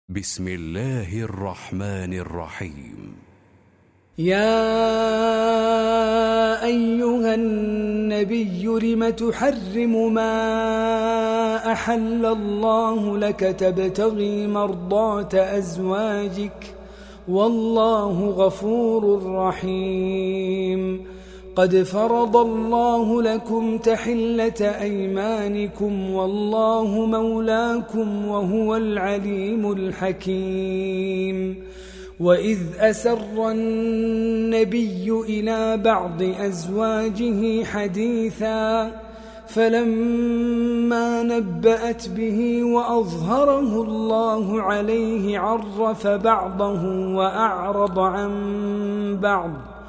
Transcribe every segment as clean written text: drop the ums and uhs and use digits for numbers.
بسم الله الرحمن الرحيم. يا أيها النبي لم تحرم ما أحل الله لك تبتغي مرضات أزواجك والله غفور رحيم. قد فرض الله لكم تحلة أيمانكم والله مولاكم وهو العليم الحكيم. وإذ أسر النبي إلى بعض أزواجه حديثا فلما نبأت به وأظهره الله عليه عرف بعضه وأعرض عن بعض،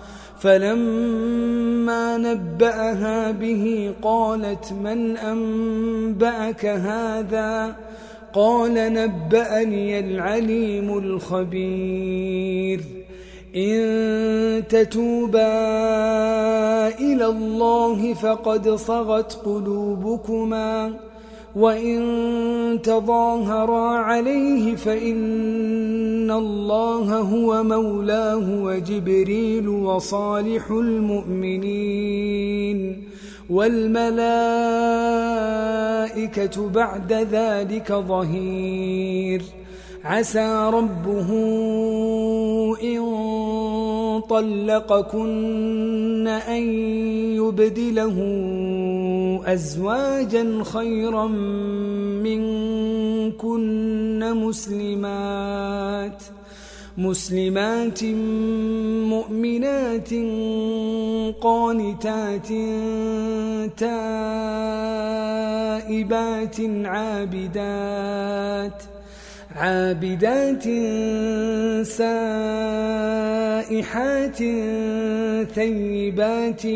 فلما نبأها به قالت من أنبأك هذا؟ قال نبأني العليم الخبير. إن تتوبا إلى الله فقد صغت قلوبكما وإن تظاهرا عليه فإن الله هو مولاه وجبريل وصالح المؤمنين والملائكة بعد ذلك ظهير. عسى ربه إن طلقكن أن يبدله أزواجا خيرا منكن مسلمات مؤمنات قانتات تائبات عابدات سائحات ثيبات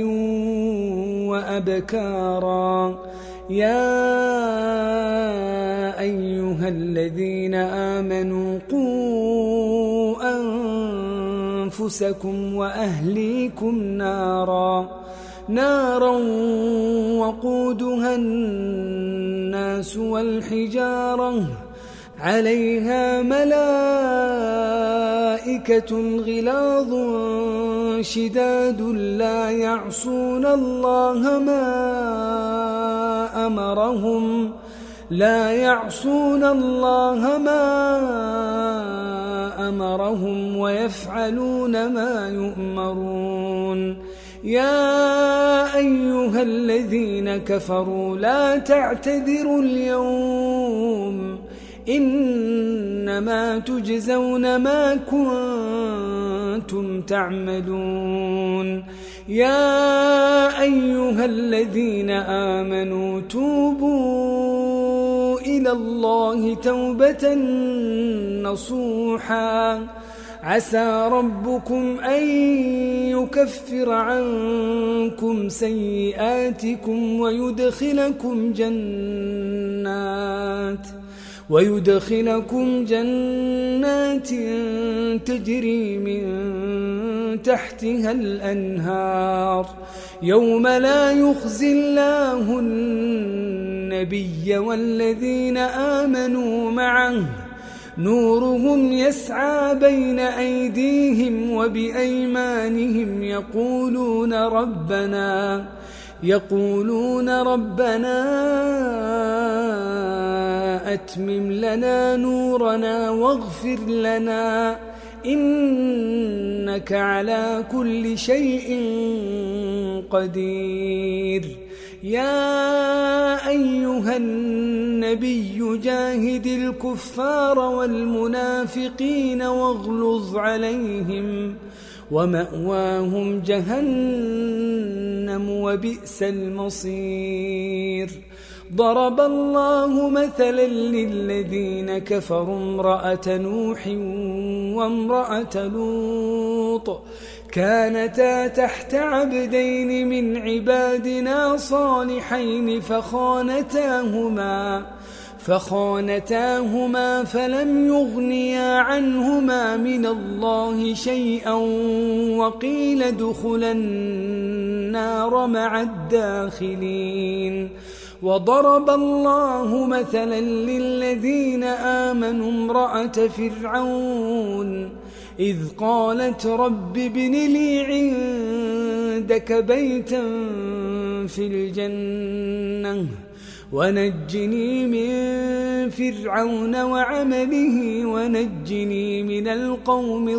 وأبكارا. يا أيها الذين آمنوا قوا أنفسكم وأهليكم نارا وقودها الناس والحجارة عليها ملائكة غلاظ شداد لا يعصون الله ما أمرهم ويفعلون ما يؤمرون. يا أيها الذين كفروا لا تعتذروا اليوم إنما تجزون ما كنتم تعملون. يا أيها الذين آمنوا توبوا إلى الله توبة نصوحا عسى ربكم أن يكفر عنكم سيئاتكم ويدخلكم جنات تجري من تحتها الأنهار يوم لا يخزي الله النبي والذين آمنوا معه نورهم يسعى بين أيديهم وبأيمانهم يقولون ربنا أتمم لنا نورنا واغفر لنا إنك على كل شيء قدير. يا أيها النبي جاهد الكفار والمنافقين واغلظ عليهم ومأواهم جهنم وبئس المصير. ضرب الله مثلا للذين كفروا امرأة نوح وامرأة لوط كانتا تحت عبدين من عبادنا صالحين فخانتاهما فلم يغنيا عنهما من الله شيئا وقيل ادخلا النار مع الداخلين. وضرب الله مثلا للذين آمنوا امرأة فرعون إذ قالت رب ابن لي عندك بيتا في الجنة ونجني من فرعون وعمله ونجني من القوم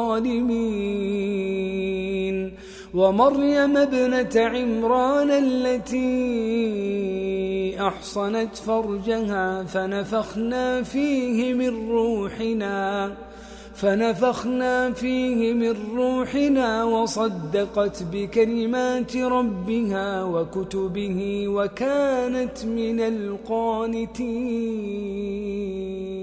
الظالمين ومريم ابنة عمران التي أحصنت فرجها فنفخنا فيه من روحنا وصدقت بكلمات ربها وكتبه وكانت من القانتين.